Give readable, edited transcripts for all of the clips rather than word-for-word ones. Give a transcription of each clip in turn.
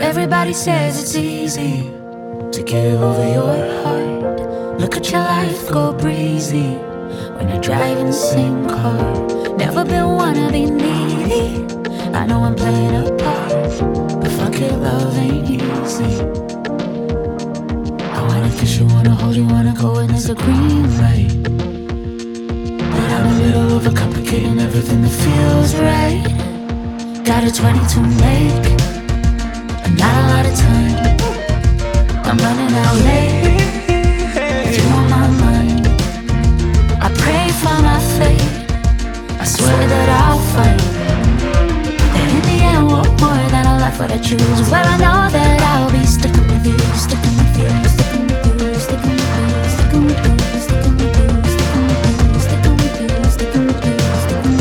Everybody says it's easy to give over your heart. Look at your life go breezy when you're driving the same car. Never been one to be needy. I know I'm playing a part, but fuck it, love ain't easy. I wanna kiss you, wanna hold you, wanna go when there's a green light. But I'm a little overcomplicating everything that feels right. Got a 22 make, and not a lot of time. I'm running out late. If you want my mind, I pray for my fate. I swear that I'll fight. That in the end, what more than a life what I choose, where I know that I'll be sticking with you, sticking with you, sticking with you, sticking with you, sticking with you, sticking with you, sticking with you, sticking with you, sticking with you, sticking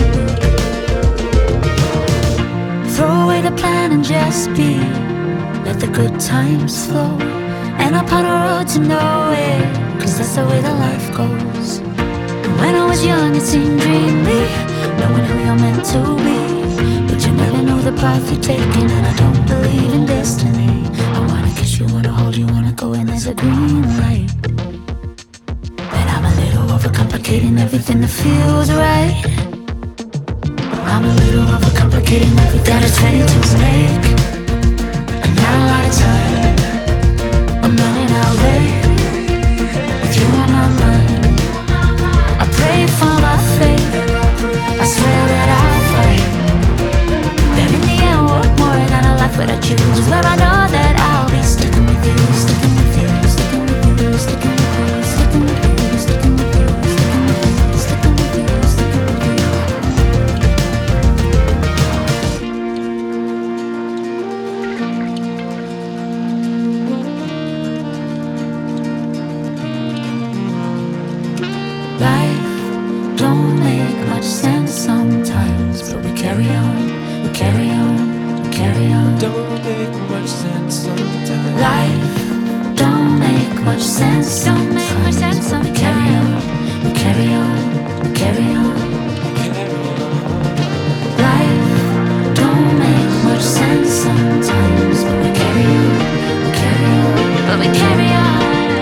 with you. Throw away the plan and just be. Let the good times flow. And upon a road to nowhere, 'cause that's the way that life goes. And when I was young it seemed dreamy, knowing who you're meant to be. But you never know the path you're taking, and I don't believe in destiny. I wanna kiss you, wanna hold you, wanna go when there's a green light. But I'm a little overcomplicating everything that feels right. I'm a little overcomplicating everything. Got a 22 make, and not a lot of time. I'm running out late. With you on my mind, I pray for my faith. I swear that I'll fight. That in the end, what more than a life that I choose, where I know that I'll be sticking with you, sticking with you, sticking with you, sticking with you, sticking with you, sticking with you, sticking with you, sticking with you, sticking with you. Life don't make much sense sometimes, but we carry on, we carry on, we carry on. Don't make much sense sometimes. Life don't make much sense sometimes, but we carry on, we carry on, we carry on. Life don't make much sense sometimes, but we carry on, we carry on, but we carry on.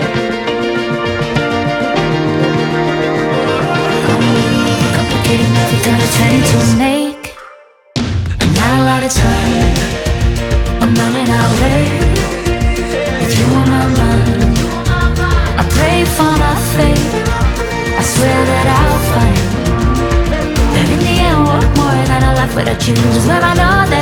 Got a 22 make, and not a lot of time. I'm running out late. With you on my mind, I pray for my faith. I swear that I'll fight. That in the end, what more than a life that I choose, where I know that